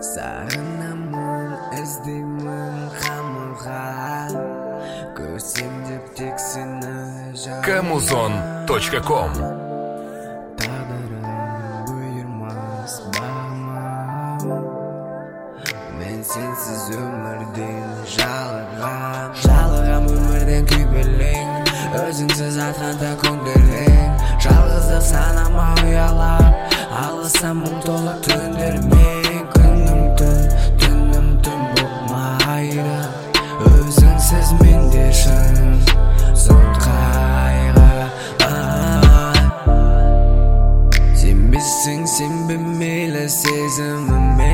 Сағынамын, іздеймін қамылға, көрсем деп тек сені жаныма. Kamuzon.com Тағдырым бұйырмас бағыма, мен сенсіз өмірден жалығам өмірден күйбелең, өзіңсіз атқанда көңілің. Жалғыздық санама ұялап, алысам мұң толы түндермен. Күнім түн болмайды, өзіңсіз менде шын сон қайғы. Сенбесің сенбе мейлі сезіміме,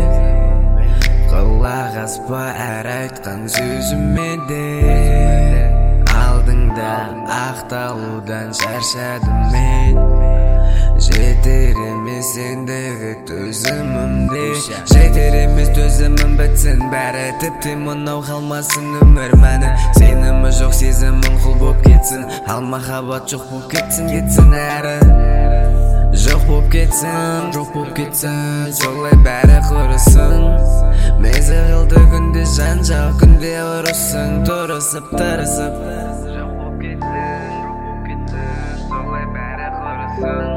құлақ аспа әр айтқан сөзіме де. Алдыңда ақталудан шаршадым мен, жетер емес ендігі төзімімде. Жетер емес төзімім бітсін бәрі, тіпті мынау қалмасын өмір мәні. Сенімі жоқ сезімім құл боп кетсін, ал махаббат жоқ боп кетсін әрі. Жоқ боп кетсін, солай бәрі құрысын. Мезі қылды күнде жанжал, күнде ұрысың, тұрысып. Жоқ боп кетсін, солай бәрі құрысын.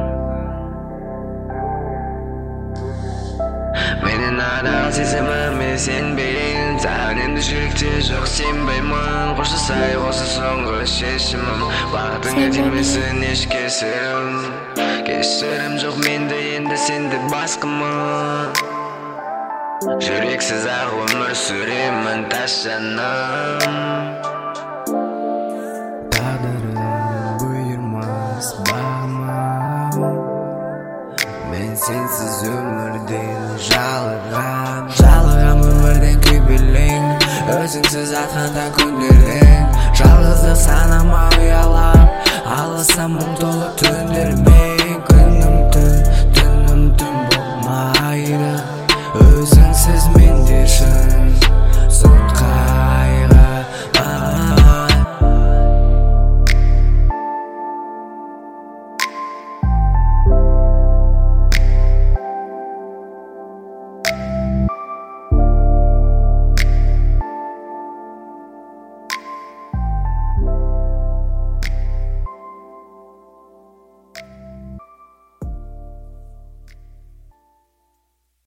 Менің адал сезіміме сенбейін, саған енді жүректе жоқ сенбеймін. Қоштасай осы соңғы шешімім, бақытыңа тимесін еш кешірім жоқ менде енді сенде басқамын. Жүрексіз ақ өмір сүремін тас жаным. Тағдырым бұйырмас бағыма, мен сенсіз өмірден жалығам өмірден күйбелең, өзіңсіз атқанда көңілің. Жалғыздық санама ұялап, алысам мұң толы